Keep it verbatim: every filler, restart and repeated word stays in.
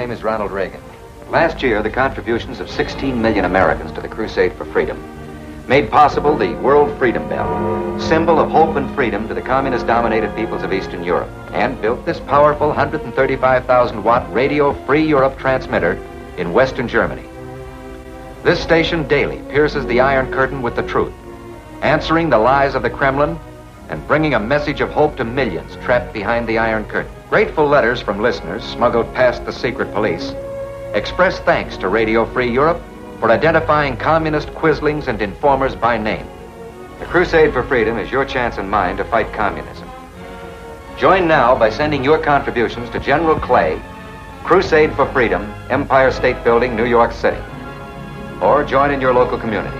name is Ronald Reagan. Last year, the contributions of sixteen million Americans to the Crusade for Freedom made possible the World Freedom Bell, symbol of hope and freedom to the communist-dominated peoples of Eastern Europe, and built this powerful one hundred thirty-five thousand watt Radio Free Europe transmitter in Western Germany. This station daily pierces the Iron Curtain with the truth, answering the lies of the Kremlin and bringing a message of hope to millions trapped behind the Iron Curtain. Grateful letters from listeners smuggled past the secret police express thanks to Radio Free Europe for identifying communist quislings and informers by name. The Crusade for Freedom is your chance and mine to fight communism. Join now by sending your contributions to General Clay, Crusade for Freedom, Empire State Building, New York City. Or join in your local community.